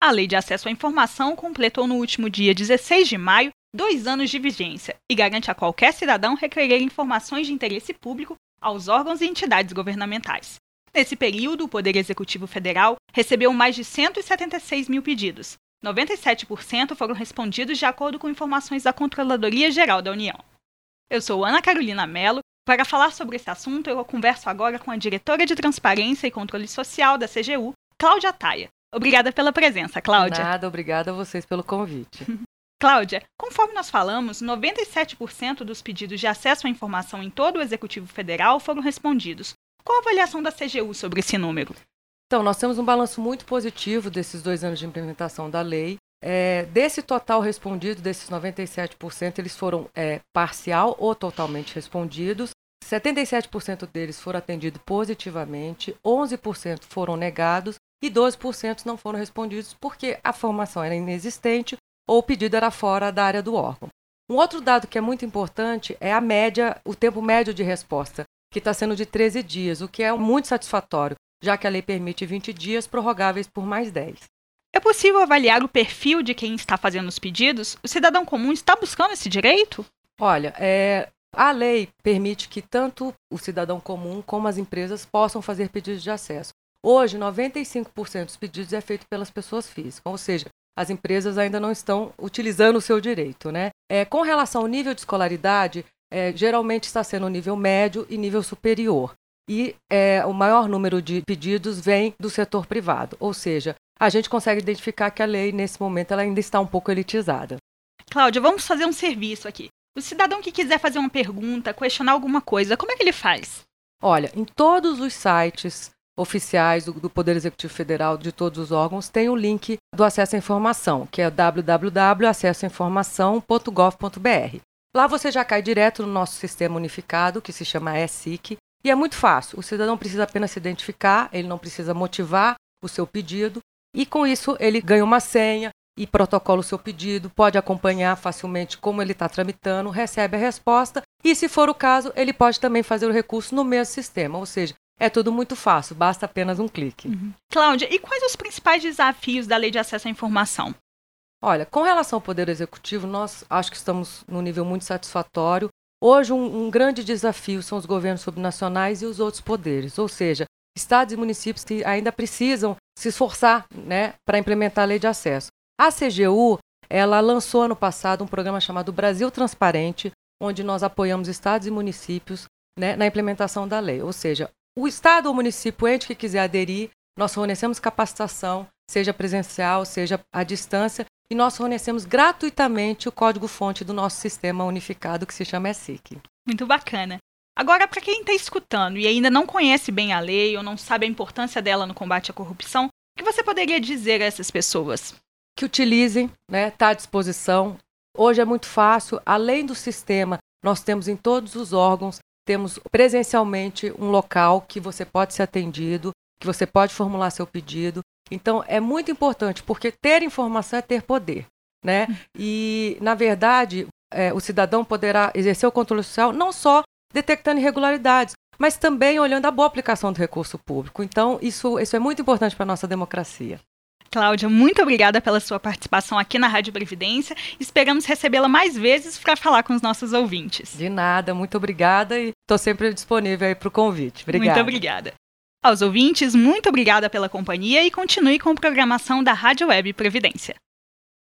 A Lei de Acesso à Informação completou no último dia 16 de maio 2 anos de vigência e garante a qualquer cidadão requerer informações de interesse público aos órgãos e entidades governamentais. Nesse período, o Poder Executivo Federal recebeu mais de 176 mil pedidos. 97% foram respondidos de acordo com informações da Controladoria Geral da União. Eu sou Ana Carolina Mello. Para falar sobre esse assunto, eu converso agora com a diretora de Transparência e Controle Social da CGU, Cláudia Taia. Obrigada pela presença, Cláudia. Nada, obrigada a vocês pelo convite. Cláudia, conforme nós falamos, 97% dos pedidos de acesso à informação em todo o Executivo Federal foram respondidos. Qual a avaliação da CGU sobre esse número? Então, nós temos um balanço muito positivo desses 2 anos de implementação da lei. Desse total respondido, desses 97%, eles foram parcial ou totalmente respondidos. 77% deles foram atendidos positivamente, 11% foram negados e 12% não foram respondidos porque a informação era inexistente ou o pedido era fora da área do órgão. Um outro dado que é muito importante é a média, o tempo médio de resposta, que está sendo de 13 dias, o que é muito satisfatório, já que a lei permite 20 dias prorrogáveis por mais 10. É possível avaliar o perfil de quem está fazendo os pedidos? O cidadão comum está buscando esse direito? Olha, a lei permite que tanto o cidadão comum como as empresas possam fazer pedidos de acesso. Hoje, 95% dos pedidos é feito pelas pessoas físicas, ou seja, as empresas ainda não estão utilizando o seu direito, né? Com relação ao nível de escolaridade, geralmente está sendo nível médio e nível superior. E o maior número de pedidos vem do setor privado, ou seja, a gente consegue identificar que a lei, nesse momento, ela ainda está um pouco elitizada. Cláudia, vamos fazer um serviço aqui. O cidadão que quiser fazer uma pergunta, questionar alguma coisa, como é que ele faz? Olha, em todos os sites oficiais do Poder Executivo Federal, de todos os órgãos, tem o link do acesso à informação, que é www.acessoainformação.gov.br. Lá você já cai direto no nosso sistema unificado, que se chama ESIC, e é muito fácil. O cidadão precisa apenas se identificar, ele não precisa motivar o seu pedido, e com isso ele ganha uma senha e protocola o seu pedido, pode acompanhar facilmente como ele está tramitando, recebe a resposta, e se for o caso, ele pode também fazer o recurso no mesmo sistema, ou seja, é tudo muito fácil, basta apenas um clique. Cláudia, e quais os principais desafios da Lei de Acesso à Informação? Olha, com relação ao Poder Executivo, nós acho que estamos num nível muito satisfatório. Hoje, um grande desafio são os governos subnacionais e os outros poderes, ou seja, estados e municípios que ainda precisam se esforçar, né, para implementar a lei de acesso. A CGU, ela lançou ano passado um programa chamado Brasil Transparente, onde nós apoiamos estados e municípios, né, na implementação da lei. Ou seja, o estado ou município, o ente que quiser aderir, nós fornecemos capacitação, seja presencial, seja à distância, e nós fornecemos gratuitamente o código-fonte do nosso sistema unificado, que se chama ESIC. Muito bacana. Agora, para quem está escutando e ainda não conhece bem a lei ou não sabe a importância dela no combate à corrupção, o que você poderia dizer a essas pessoas? Que utilizem, né, está à disposição. Hoje é muito fácil, além do sistema, nós temos em todos os órgãos, temos presencialmente um local que você pode ser atendido, que você pode formular seu pedido. Então, é muito importante, porque ter informação é ter poder, né? E, na verdade, o cidadão poderá exercer o controle social não só detectando irregularidades, mas também olhando a boa aplicação do recurso público. Então, isso é muito importante para a nossa democracia. Cláudia, muito obrigada pela sua participação aqui na Rádio Previdência. Esperamos recebê-la mais vezes para falar com os nossos ouvintes. De nada, muito obrigada e estou sempre disponível aí para o convite. Obrigada. Muito obrigada. Aos ouvintes, muito obrigada pela companhia e continue com a programação da Rádio Web Previdência.